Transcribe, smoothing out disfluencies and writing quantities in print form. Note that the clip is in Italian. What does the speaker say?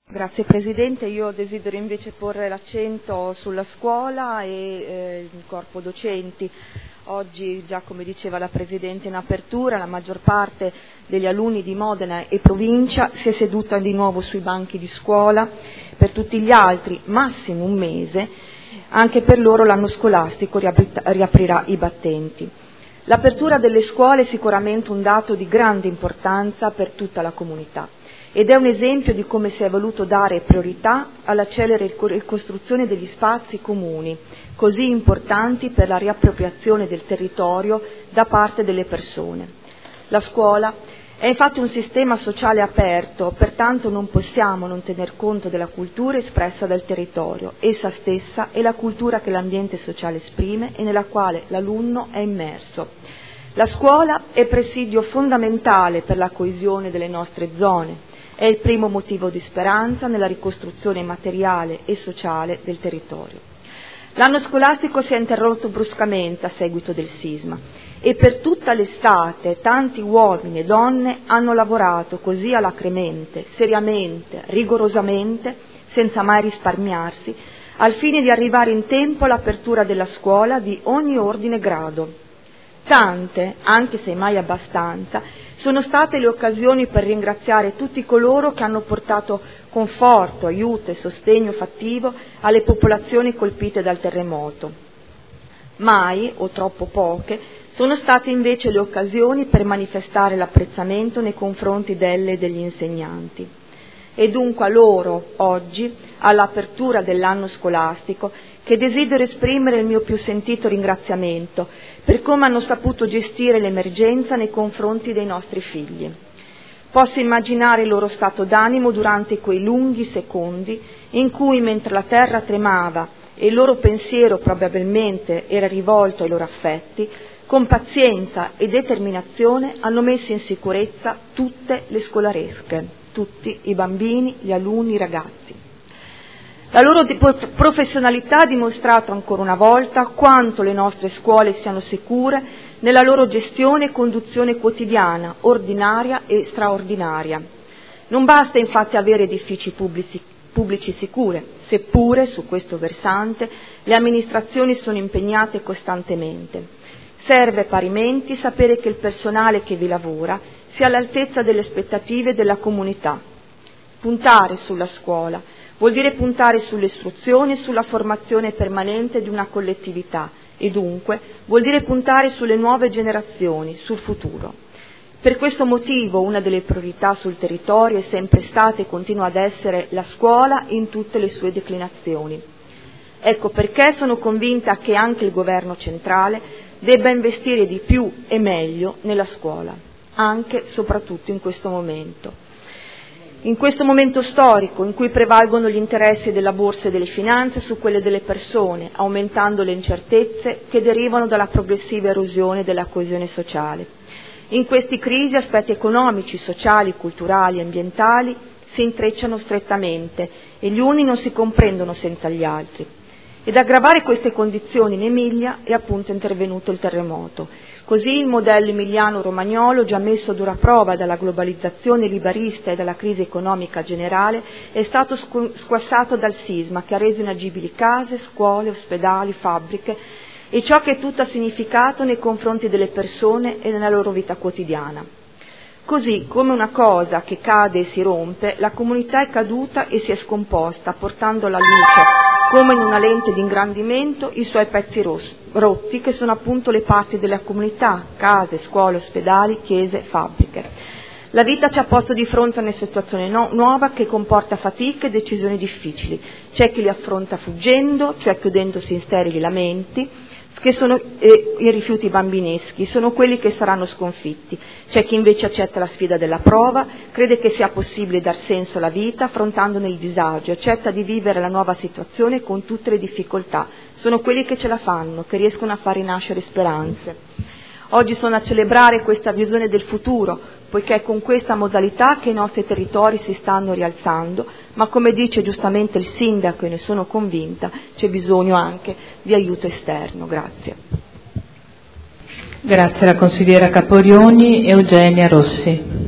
Grazie Presidente, io desidero invece porre l'accento sulla scuola e il corpo docenti. Oggi, già come diceva la Presidente in apertura, la maggior parte degli alunni di Modena e provincia si è seduta di nuovo sui banchi di scuola. Per tutti gli altri, massimo un mese, anche per loro l'anno scolastico riaprirà i battenti. L'apertura delle scuole è sicuramente un dato di grande importanza per tutta la comunità ed è un esempio di come si è voluto dare priorità alla celere ricostruzione degli spazi comuni, così importanti per la riappropriazione del territorio da parte delle persone. La scuola è infatti un sistema sociale aperto, pertanto non possiamo non tener conto della cultura espressa dal territorio. Essa stessa è la cultura che l'ambiente sociale esprime e nella quale l'alunno è immerso. La scuola è presidio fondamentale per la coesione delle nostre zone. È il primo motivo di speranza nella ricostruzione materiale e sociale del territorio. L'anno scolastico si è interrotto bruscamente a seguito del sisma e per tutta l'estate tanti uomini e donne hanno lavorato così alacremente, seriamente, rigorosamente, senza mai risparmiarsi, al fine di arrivare in tempo all'apertura della scuola di ogni ordine e grado. Tante, anche se mai abbastanza, sono state le occasioni per ringraziare tutti coloro che hanno portato conforto, aiuto e sostegno fattivo alle popolazioni colpite dal terremoto. Mai, o troppo poche, sono state invece le occasioni per manifestare l'apprezzamento nei confronti delle e degli insegnanti. E dunque a loro, oggi, all'apertura dell'anno scolastico, che desidero esprimere il mio più sentito ringraziamento per come hanno saputo gestire l'emergenza nei confronti dei nostri figli. Posso immaginare il loro stato d'animo durante quei lunghi secondi in cui, mentre la terra tremava e il loro pensiero probabilmente era rivolto ai loro affetti, con pazienza e determinazione hanno messo in sicurezza tutte le scolaresche, tutti i bambini, gli alunni, i ragazzi. La loro professionalità ha dimostrato ancora una volta quanto le nostre scuole siano sicure nella loro gestione e conduzione quotidiana, ordinaria e straordinaria. Non basta infatti avere edifici pubblici sicure, seppure su questo versante le amministrazioni sono impegnate costantemente. Serve parimenti sapere che il personale che vi lavora sia all'altezza delle aspettative della comunità. Puntare sulla scuola vuol dire puntare sull'istruzione e sulla formazione permanente di una collettività e dunque vuol dire puntare sulle nuove generazioni, sul futuro. Per questo motivo una delle priorità sul territorio è sempre stata e continua ad essere la scuola in tutte le sue declinazioni. Ecco perché sono convinta che anche il governo centrale debba investire di più e meglio nella scuola, anche e soprattutto in questo momento. In questo momento storico in cui prevalgono gli interessi della borsa e delle finanze su quelle delle persone, aumentando le incertezze che derivano dalla progressiva erosione della coesione sociale. In queste crisi aspetti economici, sociali, culturali e ambientali si intrecciano strettamente e gli uni non si comprendono senza gli altri. Ed aggravare queste condizioni in Emilia è appunto intervenuto il terremoto. Così il modello emiliano-romagnolo, già messo a dura prova dalla globalizzazione liberista e dalla crisi economica generale, è stato squassato dal sisma che ha reso inagibili case, scuole, ospedali, fabbriche e ciò che tutto ha significato nei confronti delle persone e nella loro vita quotidiana. Così come una cosa che cade e si rompe, la comunità è caduta e si è scomposta, portando alla luce, come in una lente di ingrandimento, i suoi pezzi rotti, che sono appunto le parti della comunità, case, scuole, ospedali, chiese, fabbriche. La vita ci ha posto di fronte a una situazione nuova che comporta fatiche e decisioni difficili. C'è chi li affronta fuggendo, cioè chiudendosi in sterili lamenti, che sono i rifiuti bambineschi, sono quelli che saranno sconfitti. C'è chi invece accetta la sfida della prova, crede che sia possibile dar senso alla vita affrontandone il disagio, accetta di vivere la nuova situazione con tutte le difficoltà. Sono quelli che ce la fanno, che riescono a far rinascere speranze. Oggi sono a celebrare questa visione del futuro, poiché è con questa modalità che i nostri territori si stanno rialzando, ma come dice giustamente il sindaco, e ne sono convinta, c'è bisogno anche di aiuto esterno. Grazie. Grazie alla consigliera Caporioni. Eugenia Rossi.